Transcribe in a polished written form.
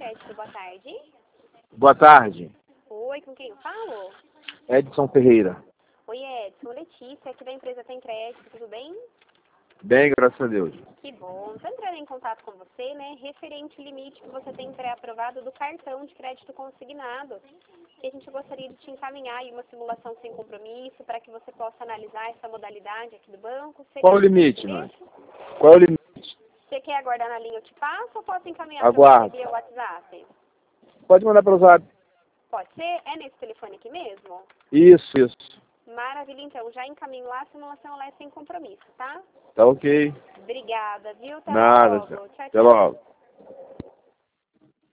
crédito, boa tarde. Boa tarde. Oi, com quem eu falo? Edson Ferreira. Oi, Edson, Letícia, aqui da empresa Tem Crédito, tudo bem? Bem, graças a Deus. Que bom. Estou entrando em contato com você, né, referente ao limite que você tem pré-aprovado do cartão de crédito consignado. E a gente gostaria de te encaminhar aí uma simulação sem compromisso para que você possa analisar essa modalidade aqui do banco. Qual o limite, mãe? Qual o limite? Você quer aguardar na linha, eu te passo ou posso encaminhar para Aguardo. você via WhatsApp? Pode mandar para o WhatsApp. Pode ser? É nesse telefone aqui mesmo? Isso. Maravilha, então. Já encaminho lá, a simulação lá é sem compromisso, tá? Tá ok. Obrigada, viu? Até Nada. logo. Tchau, Até tchau. logo.